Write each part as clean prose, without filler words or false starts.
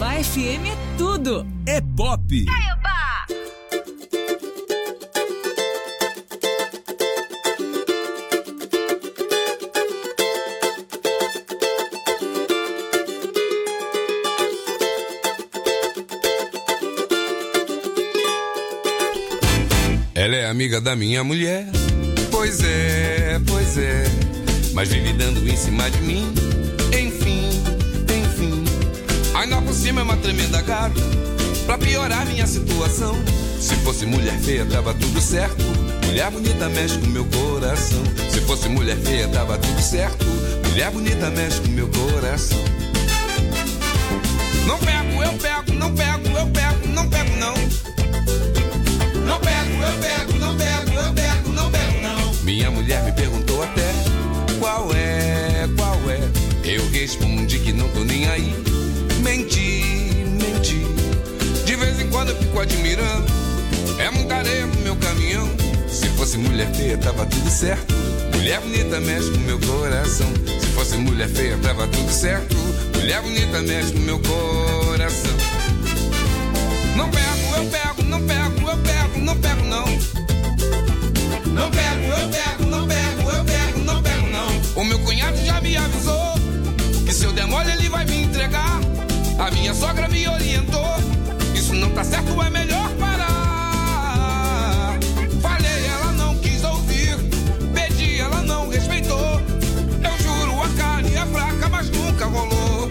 Caiobá FM é tudo. É pop. Caiobá. Ela é amiga da minha mulher. Pois é, mas vive dando em cima de mim. Enfim, ainda por cima é uma tremenda gata. Pra piorar minha situação, se fosse mulher feia tava tudo certo. Mulher bonita mexe com meu coração. Se fosse mulher feia tava tudo certo. Mulher bonita mexe com meu coração. Não pego, eu pego, não pego, eu pego, não pego não. Não pego, eu pego, não pego, eu pego, não pego não. Minha mulher me perguntou até qual é. Eu respondi que não tô nem aí. Menti. De vez em quando eu fico admirando. É muita areia pro meu caminhão. Se fosse mulher feia tava tudo certo. Mulher bonita mexe com meu coração. Se fosse mulher feia tava tudo certo. Mulher bonita mexe com meu coração. Não pego, eu pego, não pego, eu pego, não pego não. Não pego, eu pego, não pego, eu pego, não pego não. O meu cunhado já me avisou que se eu der mole ele vai me entregar. A minha sogra me orientou, isso não tá certo, é melhor parar. Falei, ela não quis ouvir, pedi, ela não respeitou. Eu juro, a carne é fraca, mas nunca rolou.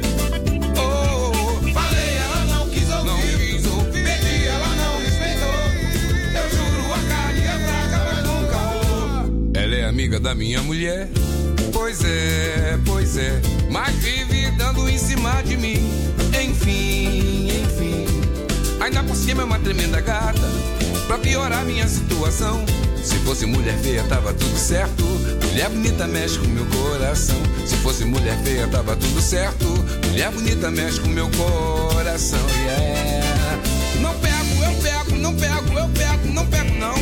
Falei, ela não quis ouvir, pedi, ela não respeitou. Eu juro, a carne é fraca, mas nunca rolou. Ela é amiga da minha mulher. Pois é, mas vive dando em cima de mim. Enfim, ainda por cima é uma tremenda gata. Pra piorar minha situação, se fosse mulher feia tava tudo certo. Mulher bonita mexe com meu coração. Se fosse mulher feia tava tudo certo. Mulher bonita mexe com meu coração, yeah. Não pego, eu pego, não pego, eu pego, não pego não.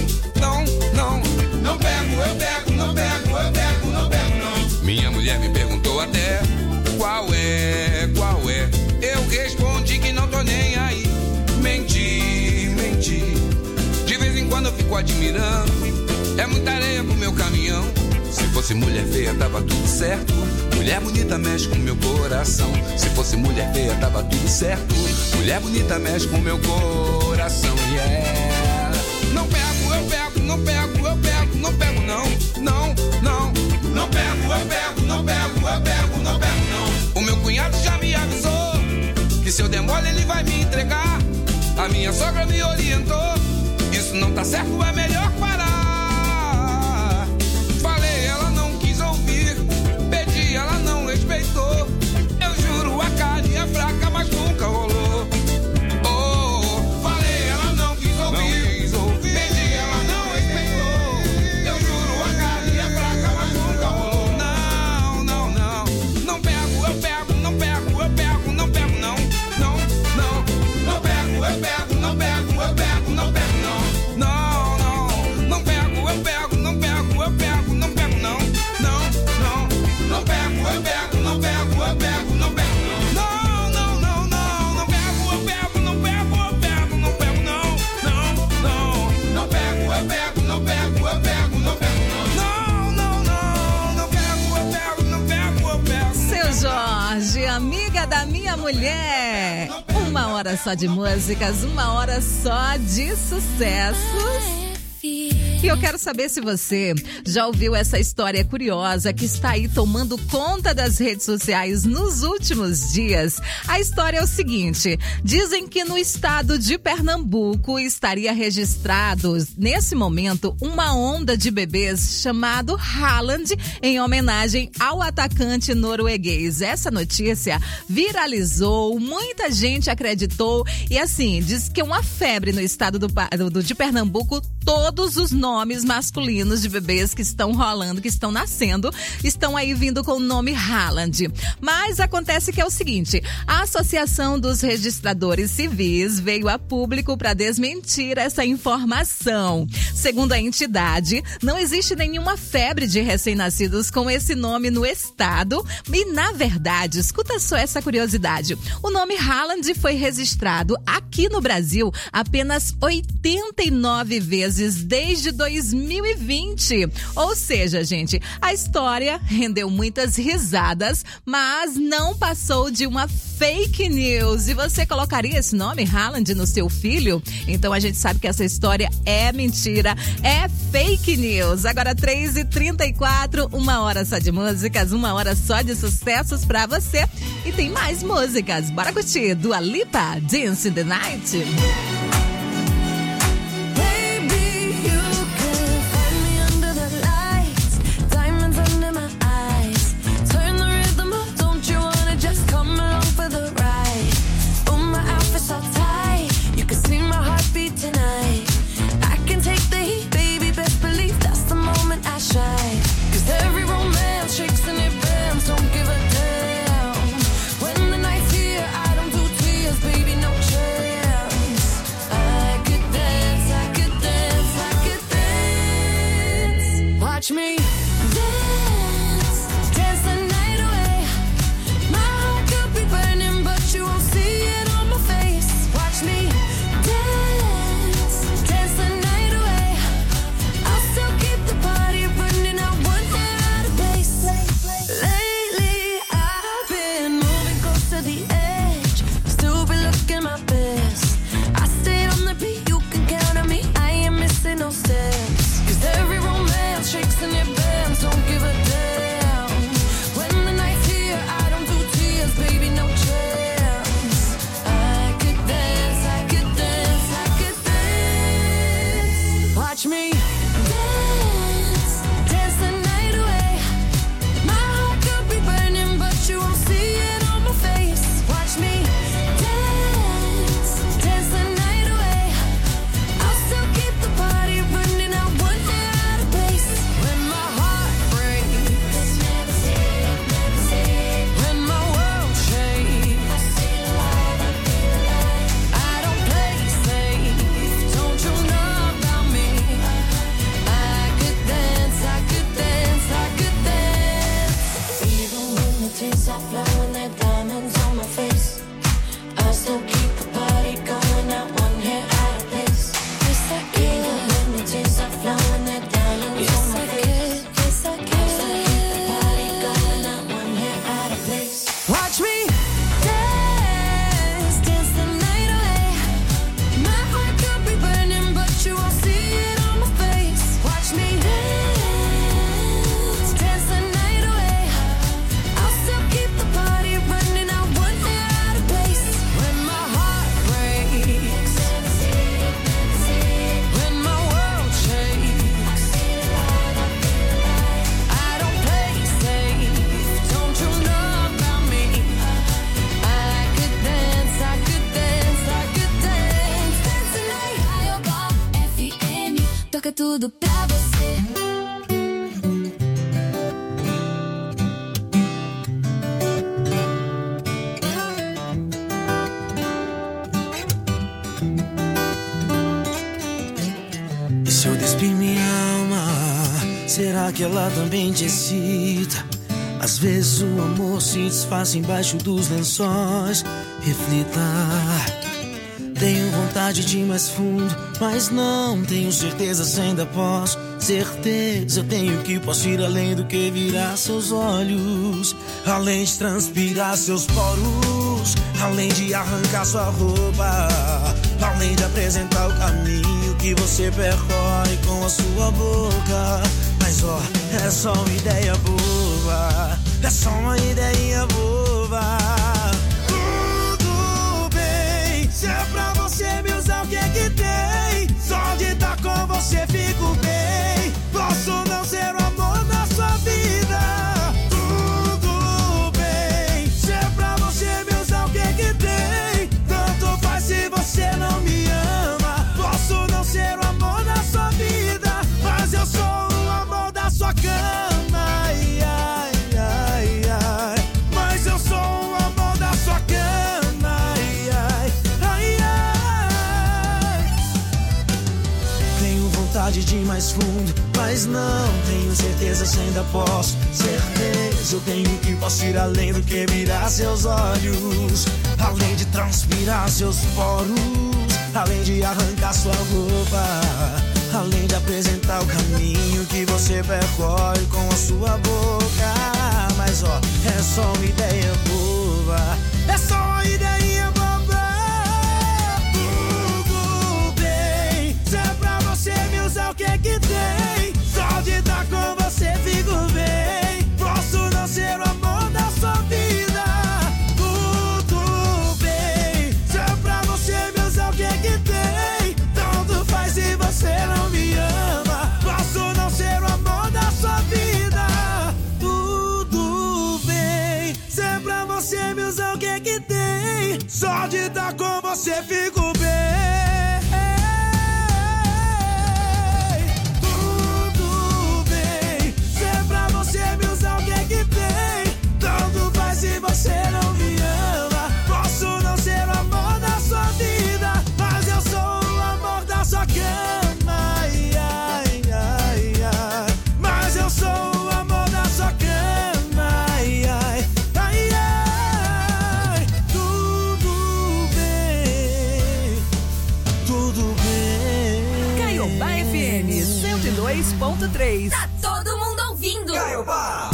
Não pego, eu pego, não pego, eu pego, não pego não. Minha mulher me perguntou até qual é. Eu respondi que não tô nem aí. Menti. De vez em quando eu fico admirando. É muita areia pro meu caminhão. Se fosse mulher feia tava tudo certo. Mulher bonita mexe com meu coração. Se fosse mulher feia tava tudo certo. Mulher bonita mexe com meu coração, yeah. Não pego, eu pego, não pego, eu pego, não pego não. Não pego, eu pego, não pego, eu pego, não pego não. O meu cunhado já me avisou que se eu der mole ele vai me entregar. A minha sogra me orientou, isso não tá certo, é melhor parar. Falei, ela não quis ouvir, pedi, ela não respeitou. Eu juro, a carne é fraca, mas nunca rolou. Falei, ela não quis ouvir, pedi, ela não respeitou. Eu juro, a carne é fraca, mas nunca rolou. Não pego, eu pego, não pego, eu pego, não pego não. Não pego, eu pego, não pego, eu pego, não pego não. Não pego, eu pego, não pego, eu pego, não pego não. Não pego, eu pego, não pego, eu pego, não pego não. Não pego, eu pego, não pego, eu pego, não pego não. Não pego, eu pego, não pego, eu pego, não pego não. Não pego, eu pego, não pego, eu pego. Seu Jorge, amiga da minha mulher. Uma hora só de músicas, uma hora só de sucessos. E eu quero saber se você já ouviu essa história curiosa que está aí tomando conta das redes sociais nos últimos dias. A história é o seguinte: dizem que no estado de Pernambuco estaria registrado, nesse momento, uma onda de bebês chamado Haaland, em homenagem ao atacante norueguês. Essa notícia viralizou, muita gente acreditou e assim, diz que é uma febre no estado de Pernambuco, todos os nomes nomes masculinos de bebês que estão rolando, que estão nascendo, estão aí vindo com o nome Haaland. Mas acontece que é o seguinte, a Associação dos Registradores Civis veio a público para desmentir essa informação. Segundo a entidade, não existe nenhuma febre de recém-nascidos com esse nome no estado e, na verdade, escuta só essa curiosidade, o nome Haaland foi registrado aqui no Brasil apenas 89 vezes desde 2020. Ou seja, gente, a história rendeu muitas risadas, mas não passou de uma fake news. E você colocaria esse nome, Haaland, no seu filho? Então a gente sabe que essa história é mentira, é fake news. Agora 3h34, 1 hora só de músicas, 1 hora só de sucessos pra você. E tem mais músicas. Bora curtir Dua Lipa, Dance in the Night. Watch me dance, dance the night away. My heart could be burning, but you won't see it on my face. Watch me dance, dance the night away. I'll still keep the party running, I won't get out of place. Lately I've been moving close to the edge, still be looking my best. I stay on the beat, you can count on me, I ain't missing no steps. Cause every romance shakes and it bends, don't give a damn. When the night's here, I don't do tears, baby, no chance. I could dance, I could dance, I could dance. Watch me dance, dance the night away. My heart could be burning, but you won't see it on my face. Watch me dance, dance the night away. I'll still keep the party running, I won't get out of place. When my heart breaks, when my world shakes, I don't play safe, don't you know about me? I could dance, I could dance, I could dance. Even when the tears are flowing, they're diamonds on my face, I still keep the party going, not one hair out of place. Yes, I can. Even when the tears are flowing, they're diamonds on my face. Yes, I can. I still keep the party going, not one hair out of place. Watch me dance, dance the night away. My heart could be burning, but you won't see it on my face. Watch me dance, dance the night away. I'll still keep the party running, I won't get out of place. When my heart breaks, when my world shakes, I don't play safe, don't you know about me? I could dance, I could dance, I could dance. Dance the night, Raioba FM, toca tudo pra você. E se eu despir minha alma, será que ela também te excita? Às vezes o amor se desfaz embaixo dos lençóis. Reflita. Tenho vontade de ir mais fundo, mas não tenho certeza se ainda posso. Certeza eu tenho que posso ir além do que virar seus olhos, além de transpirar seus poros, além de arrancar sua roupa, além de apresentar o caminho que você percorre com a sua boca. Mas ó, é só uma ideia boba, é só uma ideia boba. Tudo bem, se é pra você me usar, o que é que tem? Só de estar com você fico bem. Posso não ser o amor da sua vida. Tudo bem, se é pra você me usar, o que é que tem? Tanto faz se você não me ama. Posso não ser o amor da sua vida, de mais fundo, mas não tenho certeza se ainda posso. Certeza eu tenho que posso ir além do que mirar seus olhos, além de transpirar seus poros, além de arrancar sua roupa, além de apresentar o caminho que você percorre com a sua boca. Mas ó, é só uma ideia boba, é só uma ideia boba. Tudo bem, se é pra você me usar, o que é que tem? Só de estar com você fico bem. Posso não ser o amor da sua vida. Tudo bem, se é pra você me usar, o que é que tem? Tanto faz se você não me ama. Posso não ser o amor da sua vida. Tudo bem, se é pra você me usar, o que é que tem? Só de estar com você fico bem. Tudo bem, se é pra você me usar, o que é que tem? Tanto faz se você não me ama. Posso não ser o amor da sua vida, mas eu sou o amor da sua cama. Ai, ai, ai, ai. Mas eu sou o amor da sua cama. Ai, ai, ai, ai. Tudo bem, tudo bem. Caiobá FM 102.3. Tá todo mundo ouvindo. Caiobá.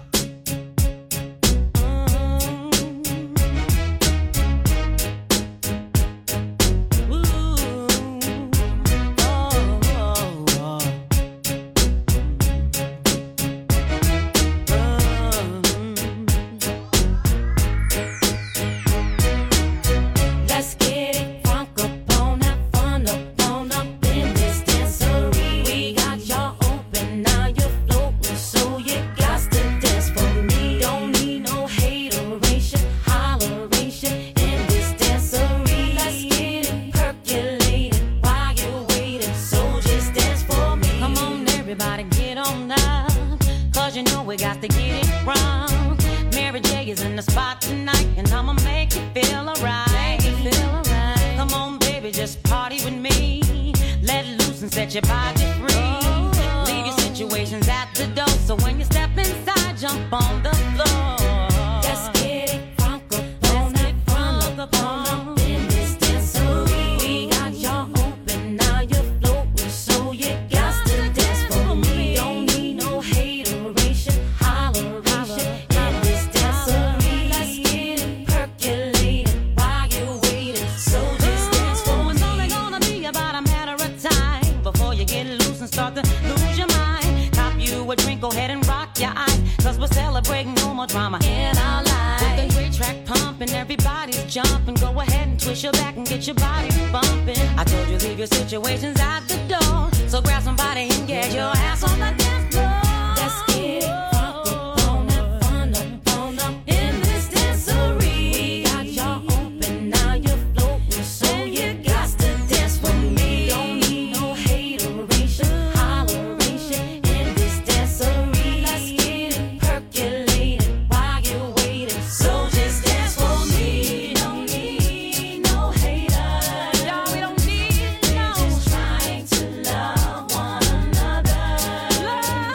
Let's get it crunk up on that fun up in this dancery. We got y'all open, now you're floating, so you got to dance for me. Don't need no hateration, holleration in this dancery. Let's get it percolated while you're waiting, so just dance for me. Come on, everybody, get on up, cause you know we got to get it wrong. Mary J is in the spot tonight, and I'ma make you feel alright. Come on, baby, just party with me. Let loose and set your body free. Leave your situations at the door, so when you step inside, jump on the floor. Let's get it crunk up on that fun up in this dancery. We got y'all open, now you're floating, so you got to dance for me. Don't need no hateration, holleration in this dancery. Let's get it percolated while you're waiting, so just dance for me. It's only gonna be about a matter of time before you get loose and start to lose your mind. Cop you a drink, go ahead and rock your eyes, cause we're celebrating no more drama in our lives. With the great track pumping, everybody's jumping. Go ahead and twist your back and get your body bumping. I told you leave your situations at the door, so grab somebody and get your ass on the dance floor. Let's get it crunk up on that fun up in this dancery. We got y'all open, now you're floating, so you got to dance for me. Don't need no hateration, holleration in this dancery. Let's get it percolated while you're waiting, so just dance for me. Don't need no haters, y'all, we don't need no. We're just trying to love one another.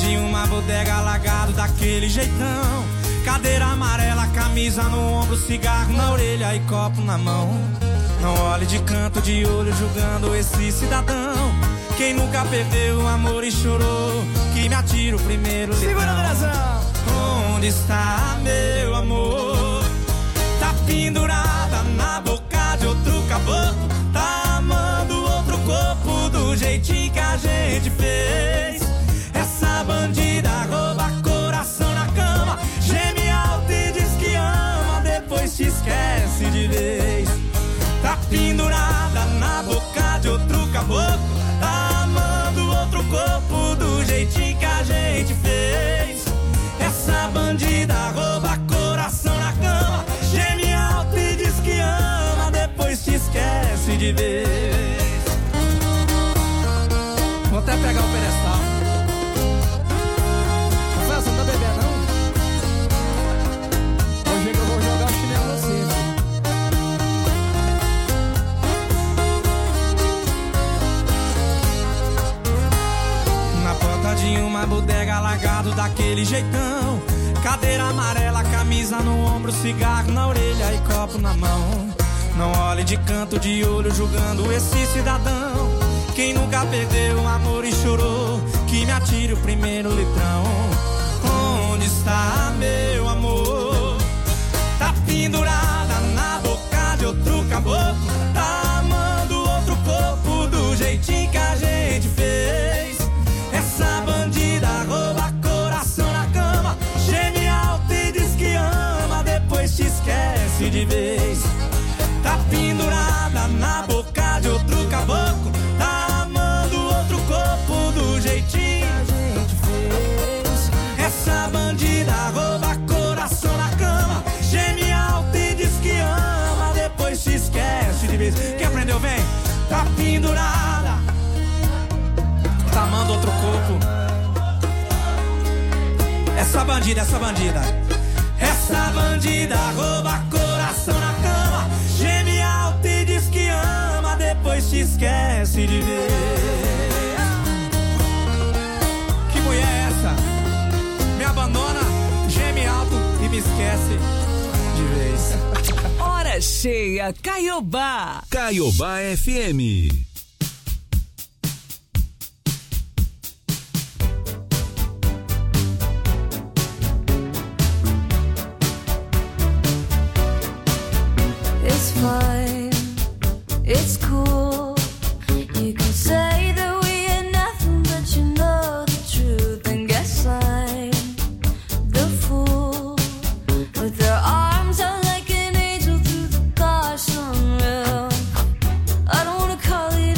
de uma bodega, largado daquele jeitão. Cadeira amarela, camisa no ombro, cigarro na orelha e copo na mão. Não olhe de canto de olho julgando esse cidadão. Quem nunca perdeu o amor e chorou, que me atira o primeiro litrão. Segura a direção. Onde está meu amor? Tá pendurada na boca de outro caboclo. Tá amando outro corpo do jeitinho que a gente fez. Essa bandida rouba coração na cama, geme alto e diz que ama, depois te esquece de vez. Tá pendurada na boca de outro caboclo. Tá amando outro corpo do jeitinho que a gente fez. Essa bandida rouba coração na cama, geme alto e diz que ama, depois te esquece de vez. Vou até pegar o pedestal. Rafael, você não tá bebendo, não? Hoje eu vou jogar o chinelo assim. Na porta de uma bodega, largado daquele jeitão. Cadeira amarela, camisa no ombro, cigarro na orelha e copo na mão. Não olhe de canto de olho julgando esse cidadão. Quem nunca perdeu o amor e chorou, que me atire o primeiro litrão. Onde está meu amor? Tá pendurada na boca de outro caboclo. Tá amando outro corpo do jeitinho que a gente fez. Essa bandida rouba coração na cama, geme alto e diz que ama, depois te esquece de vez. Tá pendurada na boca de outro caboclo. Tá amando outro corpo do jeitinho que a gente fez. Essa bandida rouba coração na cama, geme alto e diz que ama, depois te esquece de vez. Quem aprendeu, vem. Tá pendurada, tá amando outro corpo. Essa bandida, essa bandida. Essa bandida rouba coração na cama, geme alto e diz que ama, depois te esquece de ver. Que mulher é essa? Me abandona, geme alto e me esquece de vez. Hora cheia, Caiobá. Caiobá FM. It's fine, it's cool. You can say that we ain't nothing, but you know the truth. And guess I'm the fool with their arms out like an angel through the car sunroof. I don't wanna call it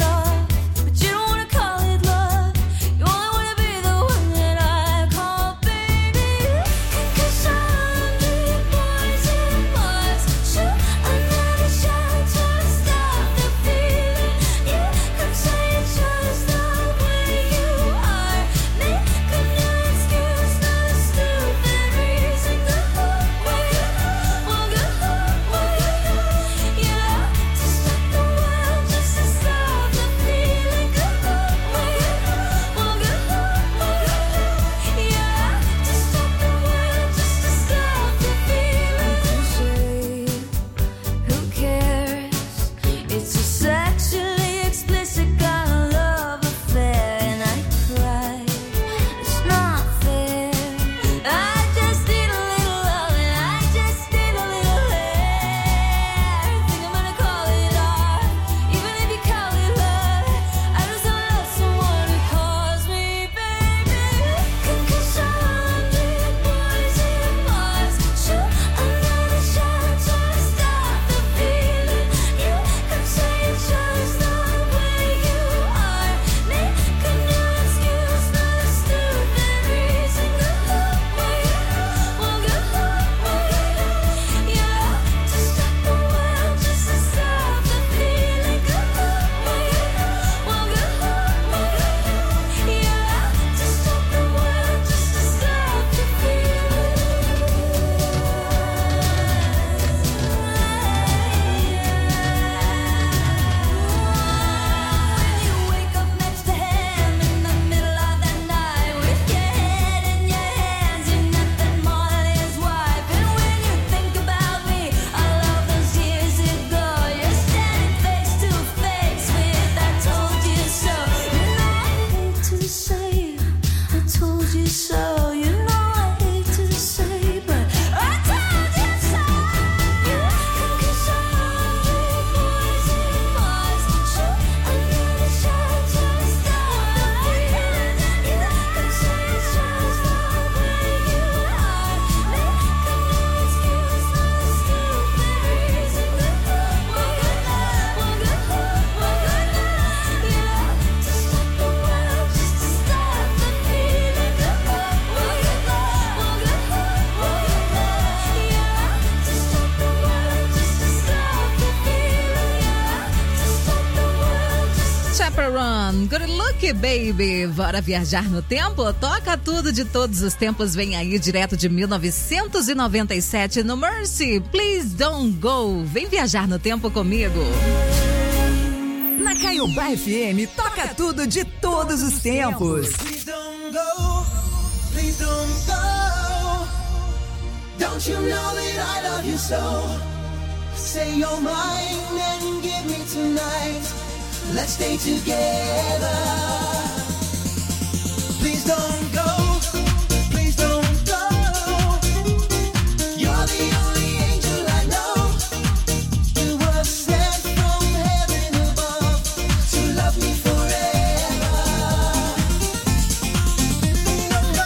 told you so. You know I hate to say, but I told you so. Cause 100 boys in Mars shoot another shot just stop the feeling. You can say it's just the way you are. Make no excuse, no stupid reason. One good night, yeah. To stop the world, just to stop the feeling. One good night, yeah. To stop the world, just to stop the feeling, yeah. To stop the world, just Chaperone, Good Look Baby. Bora viajar no tempo? Toca tudo de todos os tempos. Vem aí direto de 1997 no Mercy. Please Don't Go. Vem viajar no tempo comigo. Na Caiobá FM, toca tudo de todos os tempos. Please don't go, please don't go. Don't you know that I love you so? Say you're mine and give me tonight. Let's stay together. Please don't go, please don't go. You're the only angel I know. You were sent from heaven above to love me forever. No, no,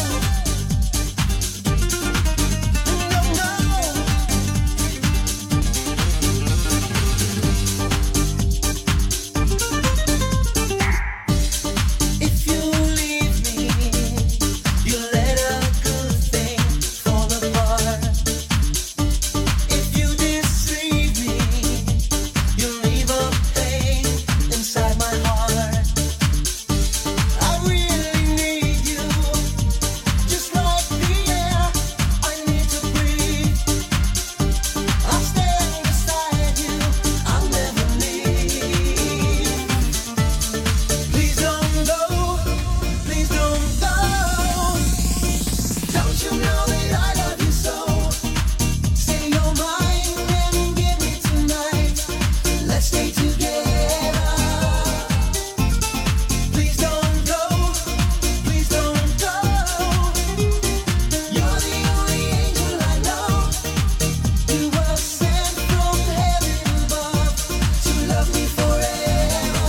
no, no. If you leave me, you let a good thing fall apart. If you deceive me, you leave a pain inside my heart. I really need you, just like the air I need to breathe. I'll stand beside you, I'll never leave. Please don't go, please don't go. Don't you know that I love you so? Say you're mine and give me tonight. Let's stay together. Please don't go, please don't go. You're the only angel I know. You were sent from heaven above to love me forever.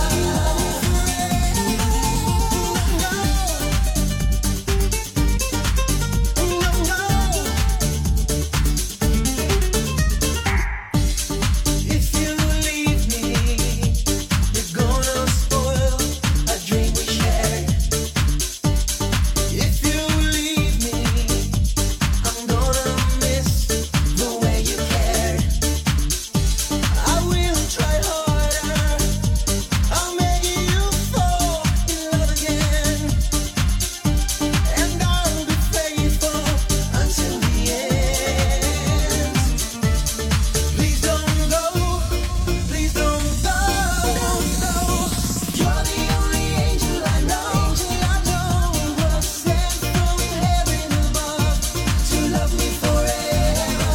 If you leave me, you're gonna spoil a dream we shared. If you leave me, I'm gonna miss the way you cared. I will try harder, I'll make you fall in love again. And I'll be faithful until the end. Please don't go, please don't go. You're the only angel I know. You were sent from heaven above to love me forever.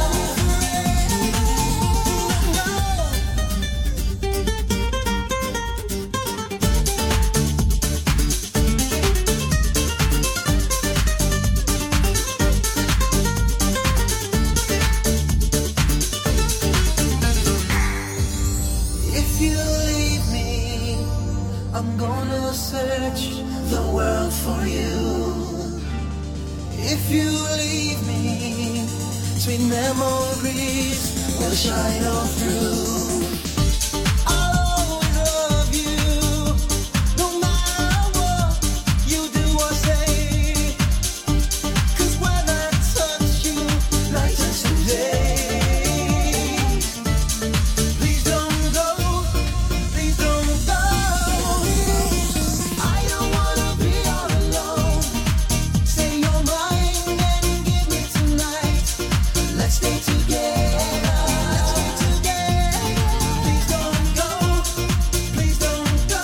If you leave me, I'm gonna search the world for you. If you leave me, sweet memories will shine all through. I'll always love you, no matter what you do or say. 'Cause when I touch you, night turns to day. Please don't go, please don't go. I don't wanna be all alone. Say you're mine and give me tonight. Let's stay together. Please don't go, please don't go.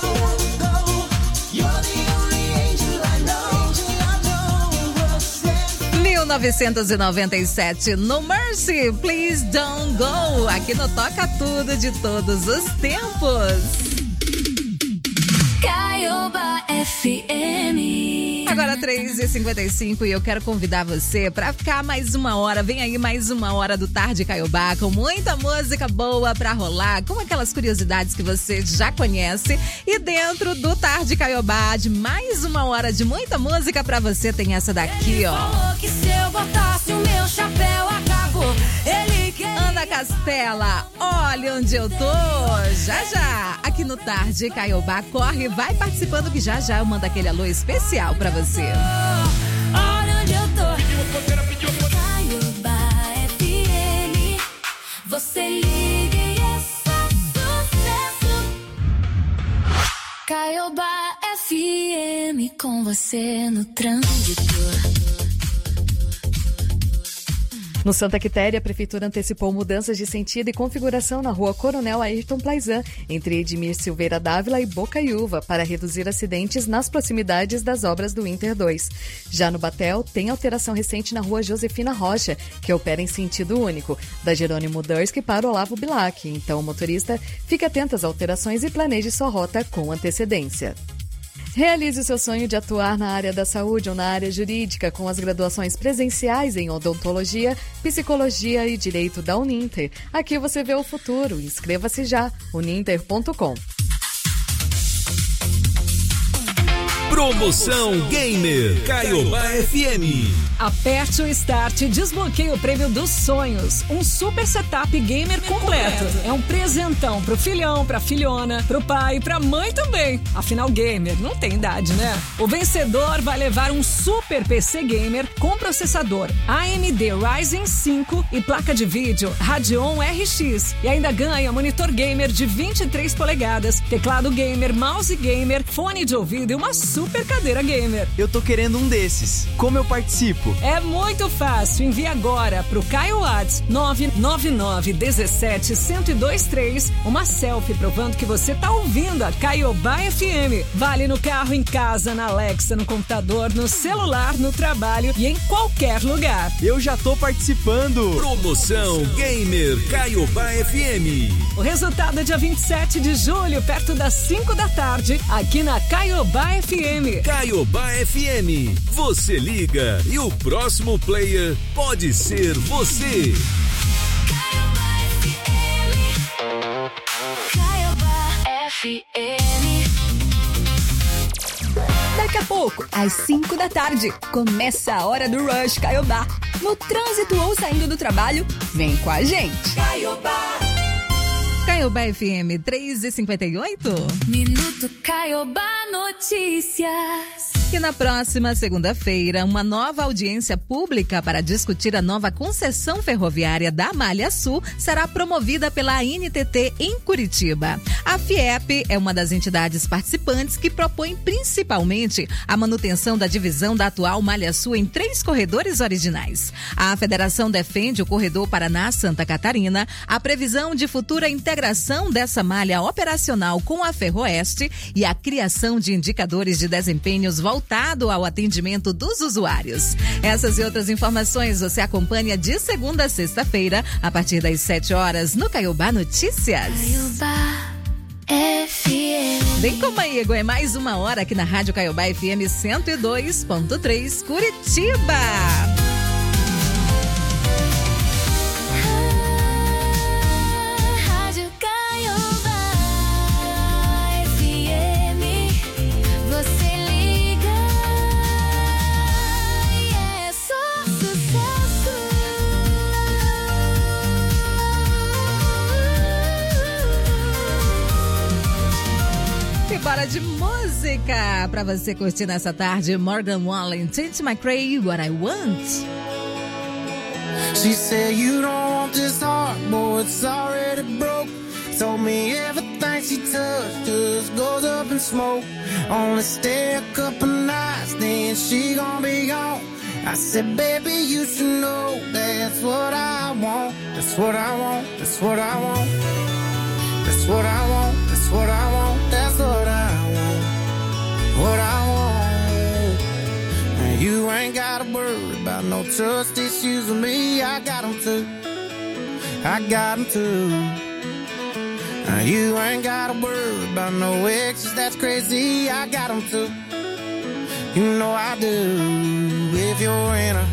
You're the only angel I know. Was sent 1997 no Mercy. Please Don't Go. Aqui no Toca Tudo de todos os tempos. Caiobá FM. Agora 3h55 e eu quero convidar você para ficar mais uma hora. Vem aí mais uma hora do Tarde Caiobá com muita música boa pra rolar, com aquelas curiosidades que você já conhece. E dentro do Tarde Caiobá, de mais uma hora de muita música pra você, tem essa daqui, ó. Falou que se eu botasse o meu chapéu, acabou. Ele quer... Ana Castela, olha onde eu tô. Já, aqui no Tarde Caiobá. Corre, vai participando que já eu mando aquele alô especial pra você. Olha onde eu tô. Caiobá FM. Você liga e é só sucesso. Caiobá FM com você no trânsito. No Santa Quitéria, a Prefeitura antecipou mudanças de sentido e configuração na rua Coronel Ayrton Plaizan, entre Edmir Silveira Dávila e Bocaiúva, para reduzir acidentes nas proximidades das obras do Inter 2. Já no Batel, tem alteração recente na rua Josefina Rocha, que opera em sentido único, da Jerônimo Durski para Olavo Bilac. Então, o motorista fique atento às alterações e planeje sua rota com antecedência. Realize o seu sonho de atuar na área da saúde ou na área jurídica com as graduações presenciais em odontologia, psicologia e direito da Uninter. Aqui você vê o futuro. Inscreva-se já, uninter.com. Promoção Gamer Caiobá FM. Aperte o Start e desbloqueie o prêmio dos sonhos. Um super setup gamer completo. É um presentão pro filhão, pra filhona, pro pai e pra mãe também. Afinal, gamer não tem idade, né? O vencedor vai levar um super PC gamer com processador AMD Ryzen 5 e placa de vídeo Radeon RX. E ainda ganha monitor gamer de 23 polegadas, teclado gamer, mouse gamer, fone de ouvido e uma super cadeira gamer. Eu tô querendo um desses. Como eu participo? É muito fácil. Envie agora pro Caio Whats 999 17 1023 uma selfie provando que você tá ouvindo a Caiobá FM. Vale no carro, em casa, na Alexa, no computador, no celular, no trabalho e em qualquer lugar. Eu já tô participando. Promoção Gamer Caiobá FM. O resultado é dia 27 de julho, perto das 5 da tarde, aqui na Caiobá FM. Caiobá FM. Você liga e o próximo player pode ser você. Caiobá FM. Daqui a pouco, às 5 da tarde, começa a hora do Rush Caiobá. No trânsito ou saindo do trabalho, vem com a gente. Caiobá. Caiobá FM 3h58. Minuto Caiobá Notícias. E na próxima segunda-feira, uma nova audiência pública para discutir a nova concessão ferroviária da Malha Sul será promovida pela ANTT em Curitiba. A FIEP é uma das entidades participantes que propõe principalmente a manutenção da divisão da atual Malha Sul em 3 corredores originais. A federação defende o corredor Paraná-Santa Catarina, a previsão de futura integração dessa malha operacional com a Ferroeste e a criação de indicadores de desempenhos voltado ao atendimento dos usuários. Essas e outras informações você acompanha de segunda a sexta-feira, a partir das 7 horas, no Caiobá Notícias. Caiobá FM. Vem comigo, é mais uma hora aqui na Rádio Caiobá FM 102.3 Curitiba. Bora de música pra você curtir nessa tarde. Morgan Wallen, Tate McRae, What I Want. She said you don't want this heart, boy, it's already broke. Told me everything she touched just goes up in smoke. Only stay a couple nights, then she gon' be gone. I said, baby, you should know that's what I want. That's what I want, that's what I want. That's what I want, that's what I want. That's what I want, what I want. And you ain't gotta worry about no trust issues with me. I got them too, I got them too. And you ain't gotta worry about no exes, that's crazy. I got them too, You know I do. If you're in a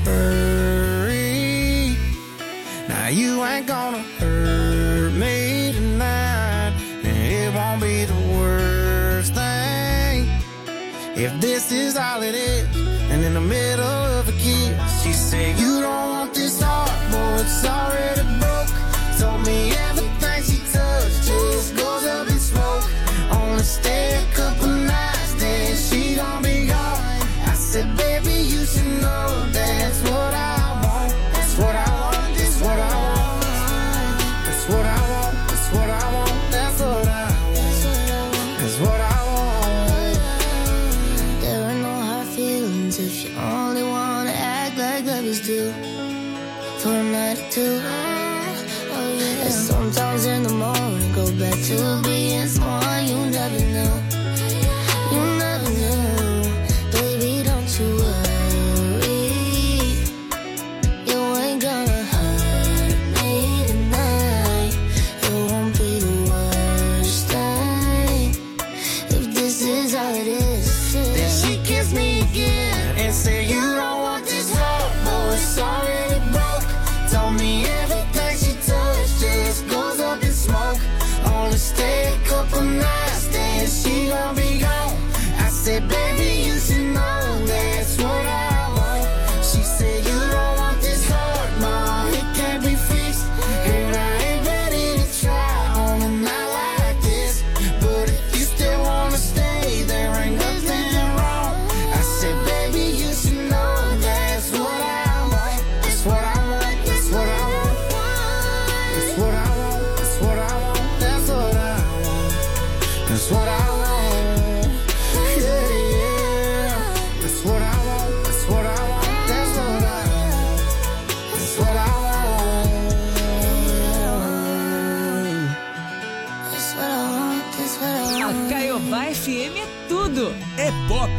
hurry, now you ain't gonna hurt me tonight. And it won't be the worst thing if this is all it is. And in the middle of a kiss, she said, you don't want this heart, boy, it's already broke. Told me everything she touched just goes up in smoke. Only stay a couple nights, then she gon' be gone. I said, baby, you should know that's what I want. That's what I want, that's what I want. That's what I want, that's what I want. That's what I want, that's what I want. There are no hard feelings if you only wanna act like lovers do. For a night or two. And sometimes in the morning, go back to being someone you never knew. You never knew. Baby, don't you worry. You ain't gonna hurt me tonight. It won't be the worst thing if this is all it is. Then she kissed me again and said, you don't want this heart, boy, it's already broke. Told me everything she touched just goes up in smoke. Only stay a couple nights, then she gon' be gone. I said, baby, you should know that's what I want. She said, you don't want this heart, ma, it can't be fixed. And I ain't ready to try on a night like this. But if you still wanna stay, there ain't nothing wrong. I said, baby, you should know that's what I want. That's what I want, that's what I want. That's what I want, that's what I want. That's what I want. That's what I want. Yeah, yeah. That's what I want, that's what I want. That's what I want. That's what I want. That's what I want, that's what I A want. Caiobá FM é tudo. É pop.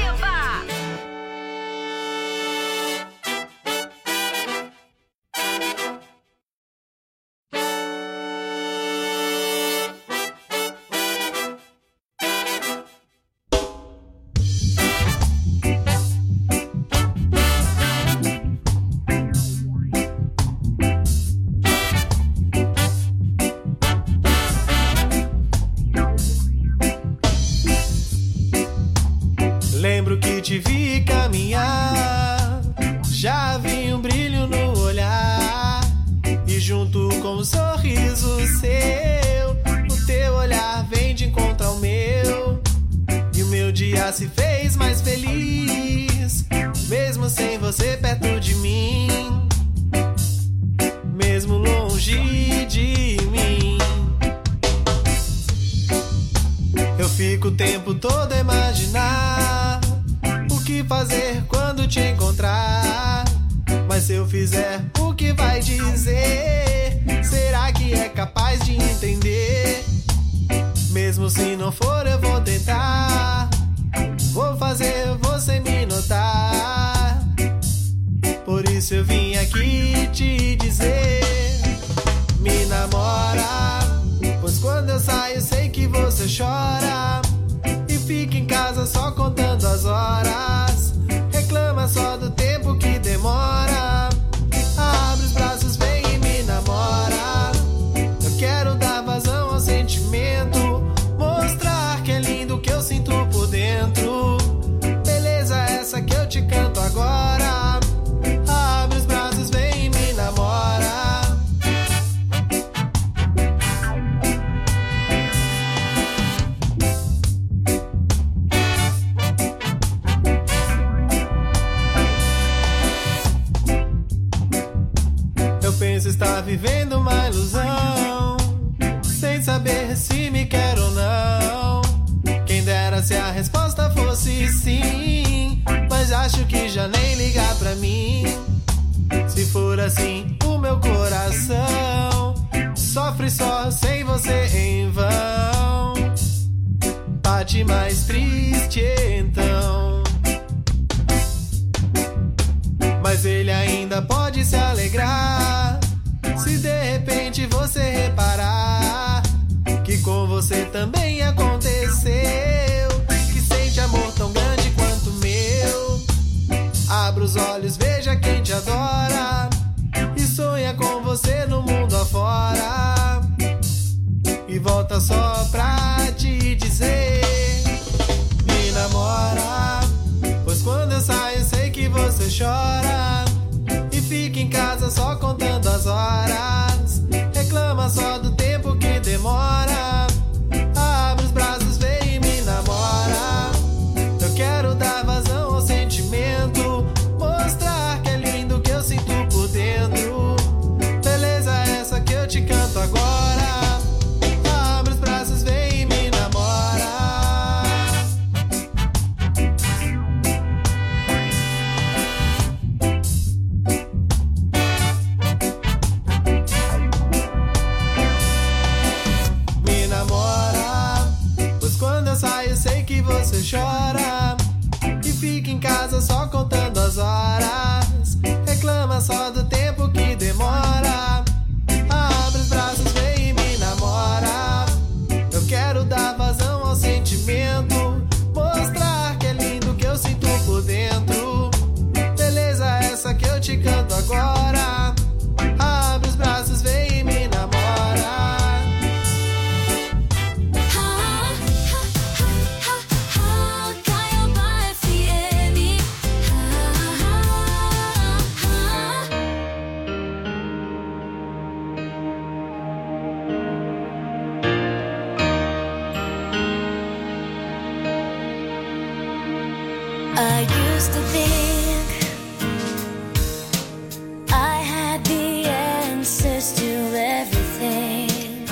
Lembro que te vi caminhar, já vi um brilho no olhar. E junto com um sorriso seu, o teu olhar vem de encontro ao meu. E o meu dia se fez mais feliz, mesmo sem você perto de mim, mesmo longe de mim. Eu fico o tempo todo a imaginar o que fazer quando te encontrar. Mas se eu fizer, o que vai dizer? Será que é capaz de entender? Mesmo se não for, eu vou tentar. Vou fazer você me notar. Por isso eu vim aqui te dizer: me namora, pois quando eu saio sei que você chora e fica em casa só contando as horas. Reclama só do tempo que demora. Abre os braços, vem e me namora. Eu quero dar vazão ao sentimento, mostrar que é lindo o que eu sinto por dentro. Beleza essa que eu te canto agora. Abre os braços, vem e me namora. Está vivendo uma ilusão, sem saber se me quer ou não. Quem dera se a resposta fosse sim, mas acho que já nem ligar pra mim. Se for assim, o meu coração sofre só sem você em vão. Bate mais triste então, mas ele ainda pode se alegrar se de repente você reparar que com você também aconteceu, que sente amor tão grande quanto o meu. você chora e fica em casa só contando as horas. Reclama só do tempo que demora. Abre os braços, vem e me namora. Eu quero dar vazão ao sentimento, mostrar que é lindo que eu sinto por dentro. Beleza essa que eu te canto agora. Abre os braços, vem e me namora. Me namora, pois quando eu saio sei que você chora e fica em casa só contando as horas. Reclama só do tempo que demora. Abre os braços, vem e me namora. Eu quero dar vazão ao sentimento, mostrar que é lindo que eu sinto por dentro. Beleza essa que eu te canto agora. Abre os braços, vem e me namora. I used to think I had the answers to everything,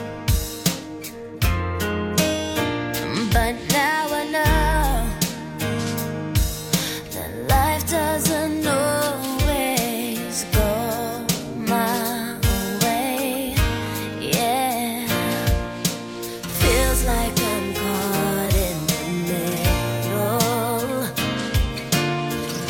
but now I know that life doesn't always go my way. Yeah, feels like I'm caught in the middle.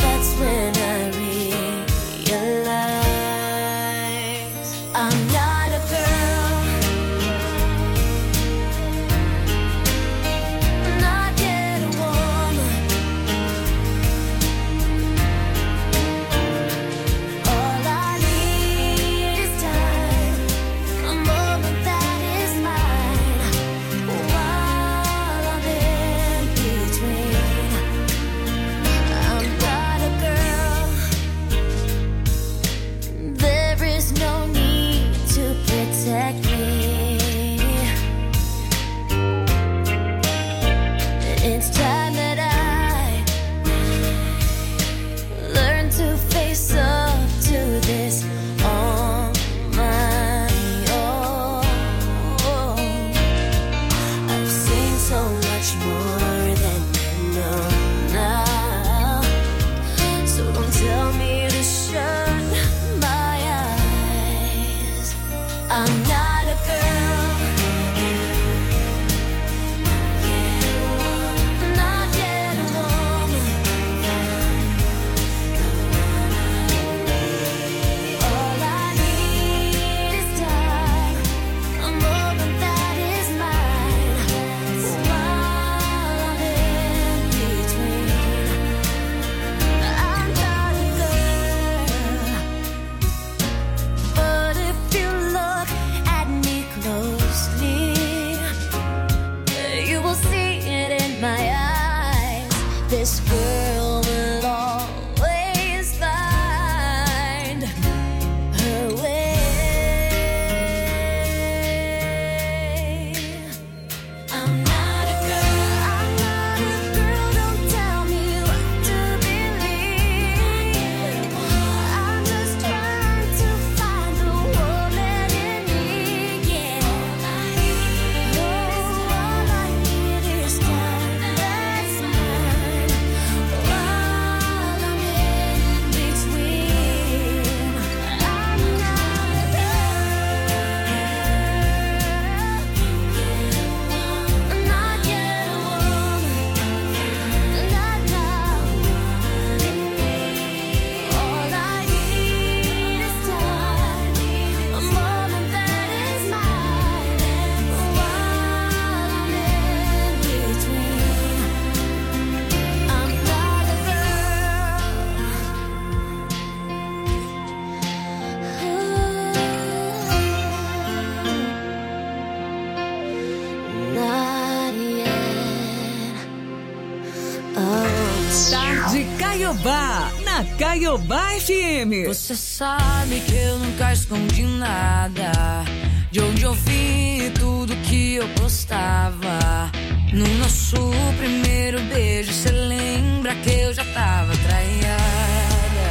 Caiobá, na Caiobá FM. Você sabe que eu nunca escondi nada de onde eu vim e tudo que eu postava. No nosso primeiro beijo, cê lembra que eu já tava traiada?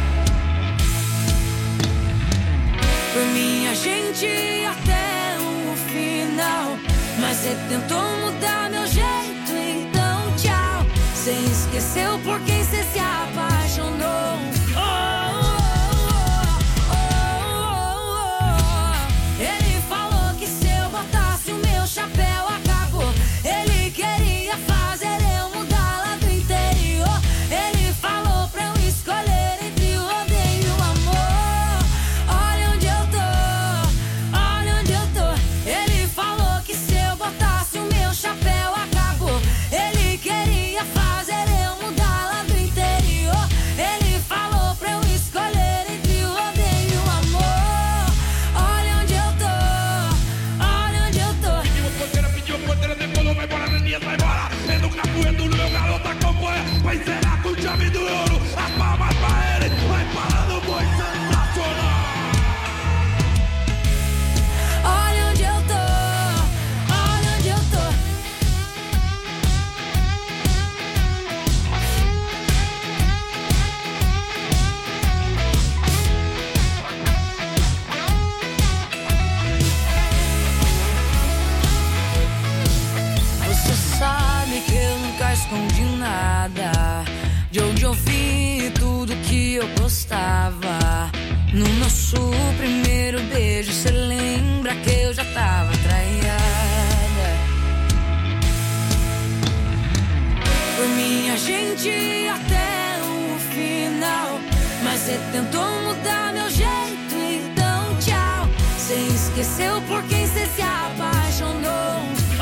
Por mim a gente ia até o final, mas cê tentou mudar meu jeito, então tchau. Cê esqueceu por quem cê se apaixonou. Ele falou que se eu botasse o meu chapéu acabou. Ele queria fazer eu mudar lá do interior. Ele falou pra eu escolher entre o odeio e o amor. Olha onde eu tô, olha onde eu tô. Ele falou que se eu botasse o meu chapéu acabou. Ele queria fazer eu mudar lá do interior. Ele falou pra eu escolher entre o odeio e o amor. Olha onde eu tô, olha onde eu tô. Pediu porteira, decolou, vai embora, Neninha, vai embora. É no capoeiro do meu garoto, acompanha. Vai zerar com o chave do ouro. As palmas pra ele, vai parando, boi sensacional. Olha onde eu tô, olha onde eu tô. Você sabe que eu nunca escondi nada de onde eu vim e tudo que eu postava. No nosso primeiro beijo, cê lembra que eu já tava traiada? Por mim a gente ia até o final, mas cê tentou mudar meu jeito, então tchau. Cê esqueceu por quem cê se apaixonou.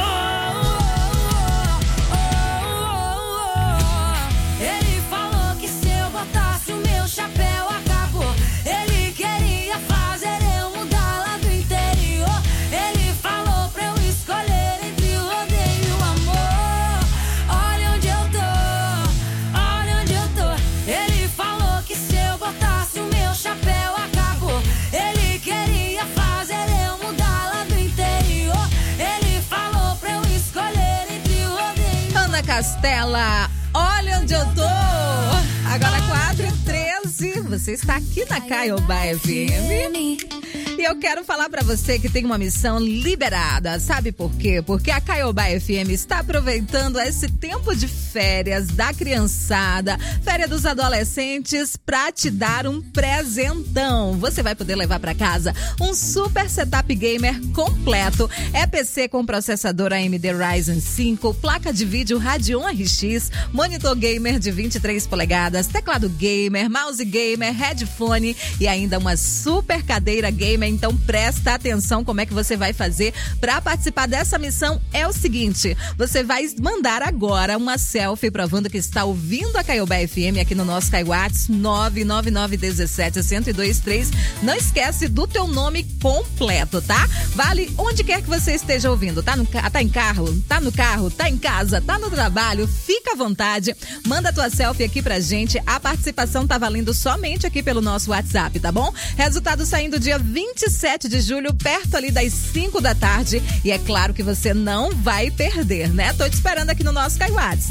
Ele falou que se eu botasse o meu chapéu acabou. Ele queria fazer eu mudar lá do interior. Ele falou pra eu escolher entre o odeio e o amor. Olha onde eu tô, olha onde eu tô. Ele falou que se eu botasse o meu chapéu acabou. Ele queria fazer eu mudar lá do interior. Ele falou pra eu escolher entre o odeio e o amor. Ana Castela, olha onde eu tô. Agora 4h13, você está aqui na Caiobá FM. E eu quero falar pra você que tem uma missão liberada. Sabe por quê? Porque a Caiobá FM está aproveitando esse tempo de férias da criançada, férias dos adolescentes, pra te dar um presentão. Você vai poder levar pra casa um super setup gamer completo. É PC com processador AMD Ryzen 5, placa de vídeo Radeon RX, monitor gamer de 23 polegadas, teclado gamer, mouse gamer, headphone e ainda uma super cadeira gamer. Então presta atenção como é que você vai fazer para participar dessa missão. É o seguinte, você vai mandar agora uma selfie provando que está ouvindo a Caiobá FM aqui no nosso Caiwhats 99917-1023. Não esquece do teu nome completo, tá? Vale onde quer que você esteja ouvindo. Tá em carro? Tá no carro? Tá em casa? Tá no trabalho? Fica à vontade. Manda tua selfie aqui pra gente. A participação tá valendo somente aqui pelo nosso WhatsApp, tá bom? Resultado saindo dia 27 de julho, perto ali das 5 da tarde. E é claro que você não vai perder, né? Tô te esperando aqui no nosso Caiwhats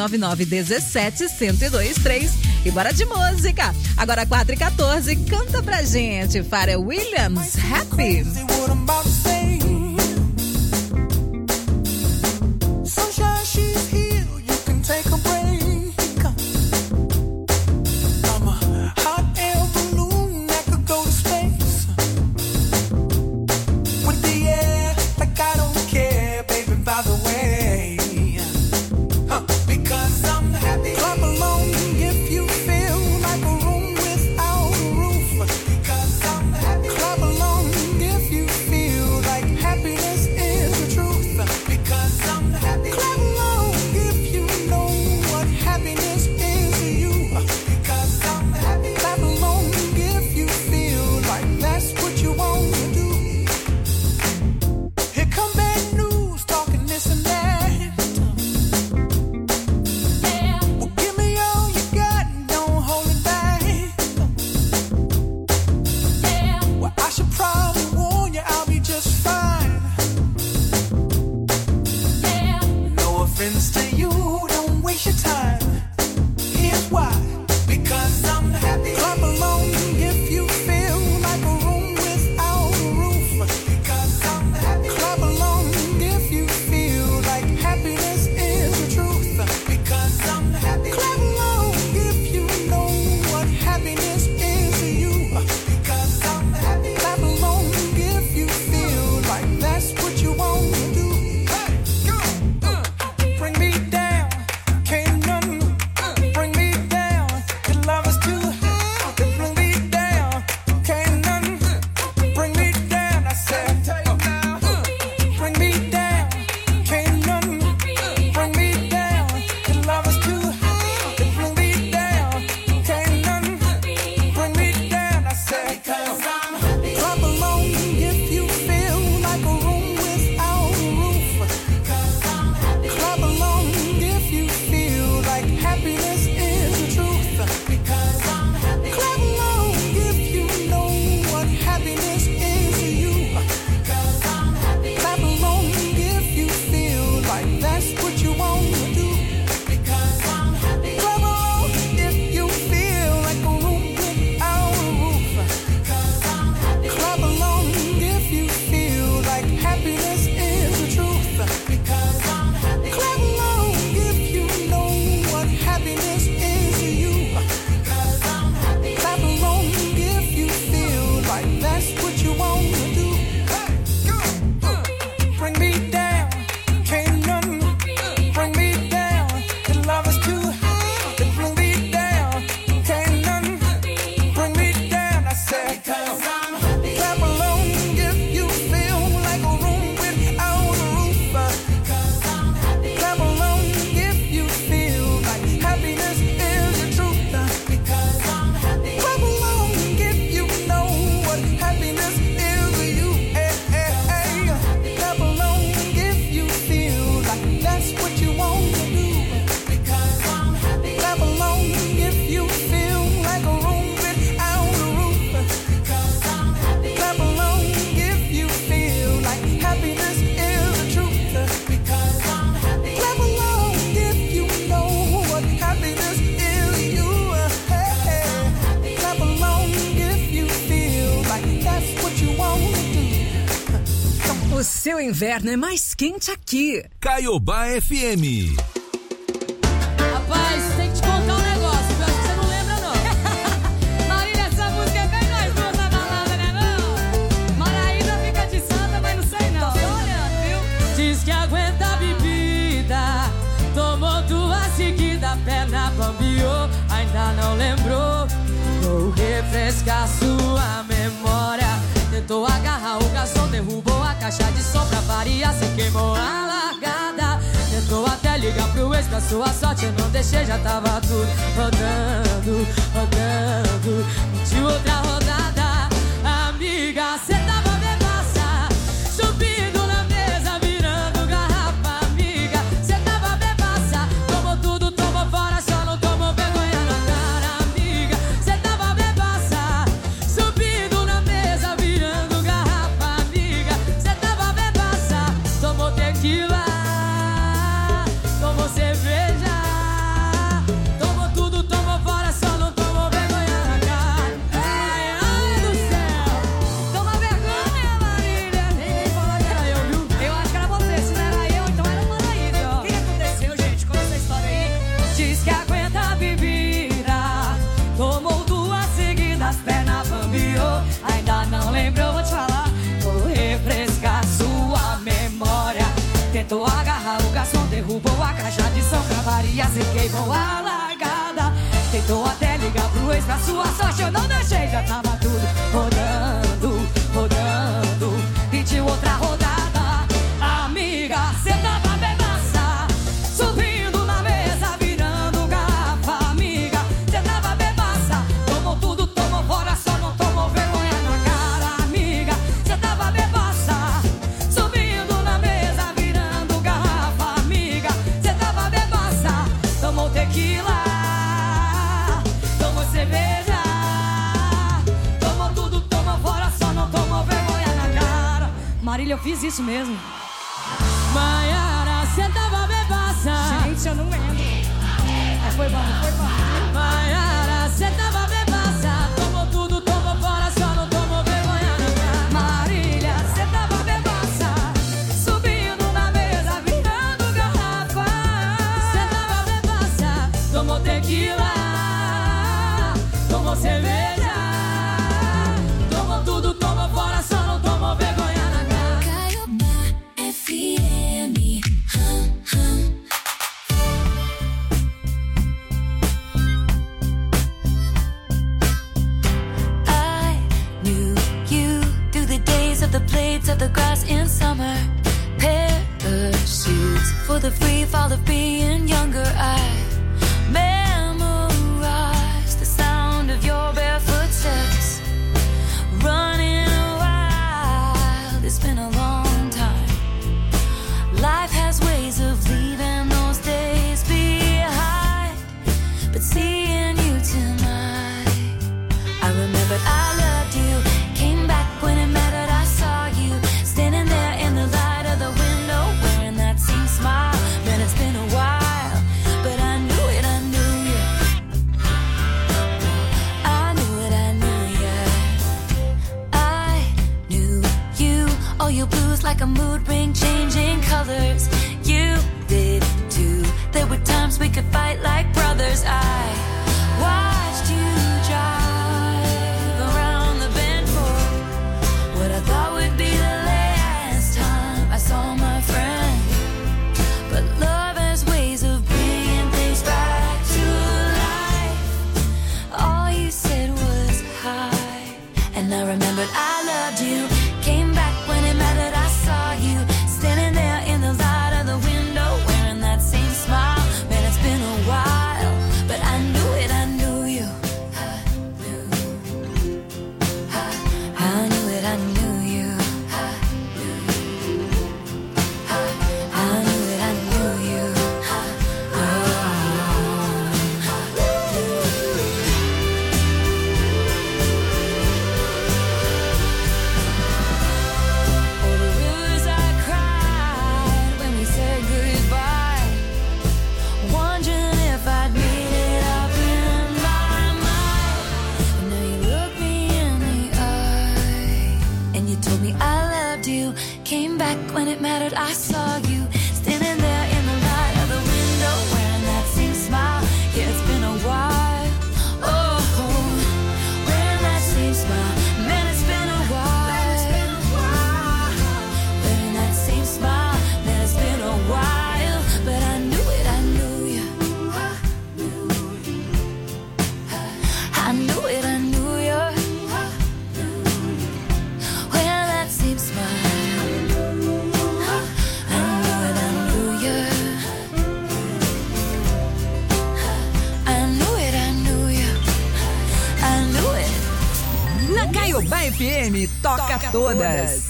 99917-1023. E bora de música. Agora 4h14, canta pra gente Pharrell Williams, Happy. Sunshine, she's here, you can take a break. I'm a hot air balloon that could go to space. With the air, like I don't care, baby, by the way. Because I'm happy. Clap along if you feel like a room without a roof. Because I'm happy. Clap along if you feel seu inverno é mais quente aqui. Caiobá FM. Rapaz, tem que te contar um negócio, eu acho que você não lembra, não. Marília, essa música é bem nós duas na balada, né, não? Maraína fica de santa, mas não sei não. Tô olhando, viu? Diz que aguenta a bebida, tomou duas seguidas, perna bambiou, ainda não lembrou. Vou refrescar sua memória. Tentou agarrar o garçom, derrubou a caixa de som pra variar, se queimou a largada. Tentou até ligar pro ex pra sua sorte, eu não deixei, já tava tudo rodando, rodando. De outra rodada, amiga, cê tava bebaça, subindo na mesa, virando garrafa, amiga. Cê tava bebaça, tomou tudo, tomou fora, só não tomou vergonha na cara, amiga. Cê tava bebaça, subindo na mesa, virando garrafa, amiga. Cê tava bebaça, tomou tequila, tomou cerveja, tomou tudo, tomou fora, só não tomou vergonha na cara. Ai, ai do céu, toma vergonha, Marília. Ninguém falou que era eu, viu? Eu acho que era você, se não era eu, então era uma Marília. O que aconteceu, gente? Conta essa história aí. Diz que aguenta a bebida, tomou duas seguidas, perna bambiou, ainda não lembrou, vou te falar. Vou refrescar sua memória. Tentou agarrar o garçom, derrubou a caixa de som pra variar, se queimou a largada. Tentou até ligar pro ex pra sua sorte, eu não deixei, já tava tudo rodando, rodando. Pediu outra rodada, amiga, cê tava bebaça, subindo na mesa, virando garrafa, amiga. Cê tava bebaça, tomou tudo, tomou fora, só não tomou vergonha na cara, amiga. Cê tava bebaça, subindo na mesa, virando garrafa, amiga. Cê tava bebaça, tomou tequila, tomou cerveja, tomou tudo, tomou fora, só não tomou vergonha na cara. Marília, eu fiz isso mesmo. Maiara, cê tava bebaça. Gente, eu não lembro. Foi bom, foi bom. Maiara, cê tava bebaça, tomou tudo, tomou fora, só não tomou vergonha na cara. Marília, cê tava bebaça, subindo na mesa, virando garrafa. Cê tava bebaça, tomou tequila, tomou cerveja, tomou tudo, tomou fora, só não tomou vergonha na cara. Caiobá FM. I knew you through the days of the blades of the grass in summer. Parachutes for the free fall of being younger. I memorized the sound of your barefoot steps. Running wild, it's been a long time. Life has ways of leaving those days behind, but seeing you tonight, I remembered I loved you. Came back when it mattered, I saw you standing there in the light of the window, wearing that same smile. Man, it's been a while, but I knew it, I knew you. I knew it, I knew you. I knew you. Oh, your blues like a mood ring, changing colors. You did too. There were times we could fight like brothers. I watched you drive around the bend for what I thought would be the last time I saw my friend. But love has ways of bringing things back to life. All you said was hi, and I remembered I loved you. Came back when it mattered, I saw you standing there in the light Caiobá FM toca todas.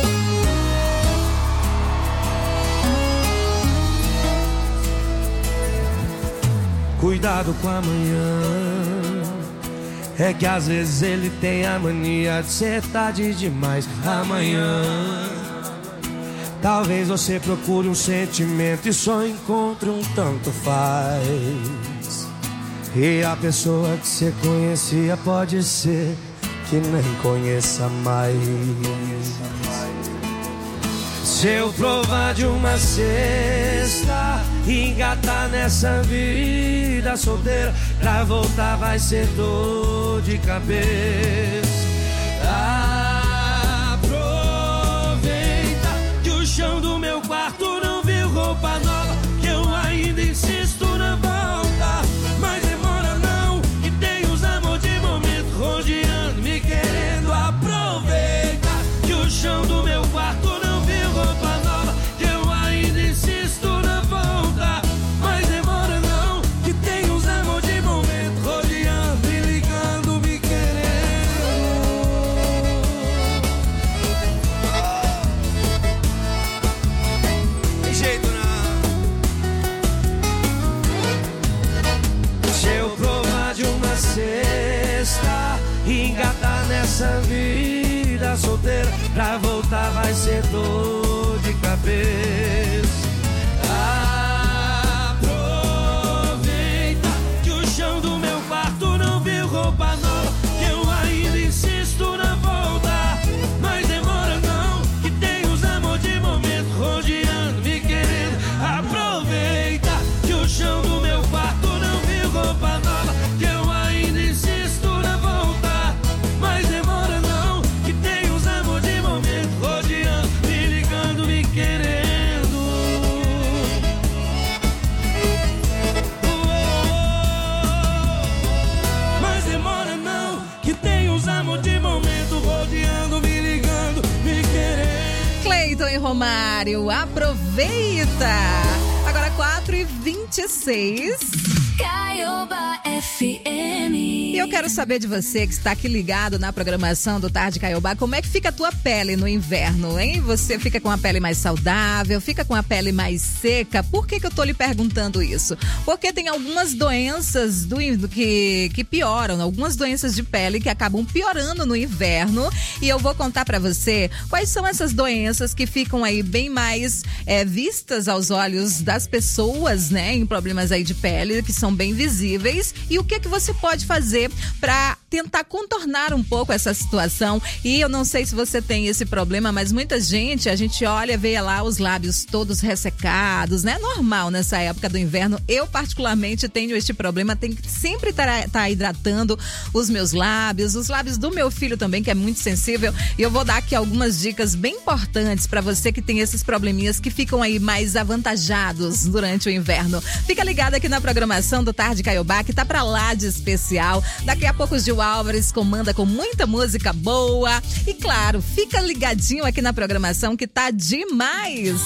Cuidado com amanhã, é que às vezes ele tem a mania de ser tarde demais. Amanhã, talvez você procure um sentimento e só encontre um tanto faz. E a pessoa que você conhecia pode ser que nem conheça mais. Se eu provar de uma cesta e engatar nessa vida solteira, pra voltar vai ser dor de cabeça. Aproveita que o chão do meu quarto não viu roupa nova, que eu ainda insisto na volta. Mas demora não, que tem os amor de momento rodeando, me querendo. Aproveita que o chão do meu quarto não viu roupa nova, que eu ainda insisto na volta. Mas demora não, que tem os amor de momento rodeando, me ligando, me querendo. Tem jeito não. Se eu provar de uma cesta e engatar nessa vida solteira, pra voltar vai ser dor de cabeça. Aproveita que o chão do meu quarto não viu roupa nova, que eu ainda insisto na volta. Mas demora não, que tem os amor de momento rodeando, me querendo. Aproveita que o chão do meu quarto não viu roupa nova, que eu ainda insisto na volta. Mas demora não, que tem os amor de momento rodeando, me ligando, me querendo. Mas demora não, que tem os amor de momento rodeando, me ligando, me querendo. Cleiton e Romário, aproveita! Agora 4h26. Caiobá FM. E eu quero saber de você que está aqui ligado na programação do Tarde Caiobá, como é que fica a tua pele no inverno, hein? Você fica com a pele mais saudável, fica com a pele mais seca? Por que eu tô lhe perguntando isso? Porque tem algumas doenças que pioram, algumas doenças de pele que acabam piorando no inverno, e eu vou contar pra você quais são essas doenças que ficam aí bem mais vistas aos olhos das pessoas, né? Em problemas aí de pele, que são bem visíveis, e o que você pode fazer para tentar contornar um pouco essa situação. E eu não sei se você tem esse problema, mas muita gente, a gente olha, vê lá os lábios todos ressecados, né? Normal nessa época do inverno. Eu particularmente tenho este problema, tenho que sempre estar hidratando os meus lábios, os lábios do meu filho também, que é muito sensível, e eu vou dar aqui algumas dicas bem importantes para você que tem esses probleminhas que ficam aí mais avantajados durante o inverno. Fica ligado aqui na programação do Tarde Caiobá, que tá pra lá de especial. Daqui a pouco o Gil Álvares comanda com muita música boa. E claro, fica ligadinho aqui na programação que tá demais.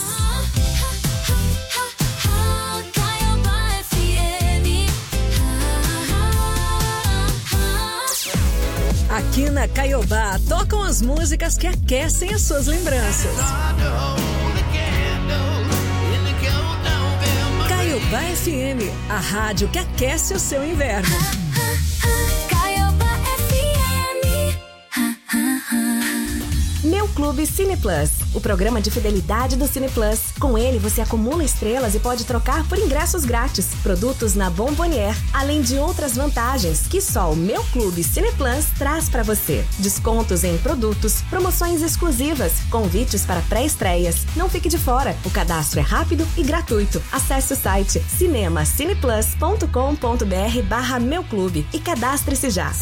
Aqui na Caiobá tocam as músicas que aquecem as suas lembranças. Caiobá FM, a rádio que aquece o seu inverno. Caiobá FM. Meu Clube Cine Plus, o programa de fidelidade do Cine Plus. Com ele, você acumula estrelas e pode trocar por ingressos grátis, produtos na Bombonier, além de outras vantagens que só o Meu Clube Cine Plus traz para você. Descontos em produtos, promoções exclusivas, convites para pré-estreias. Não fique de fora, o cadastro é rápido e gratuito. Acesse o site cinemacineplus.com.br/Meu Clube e cadastre-se já.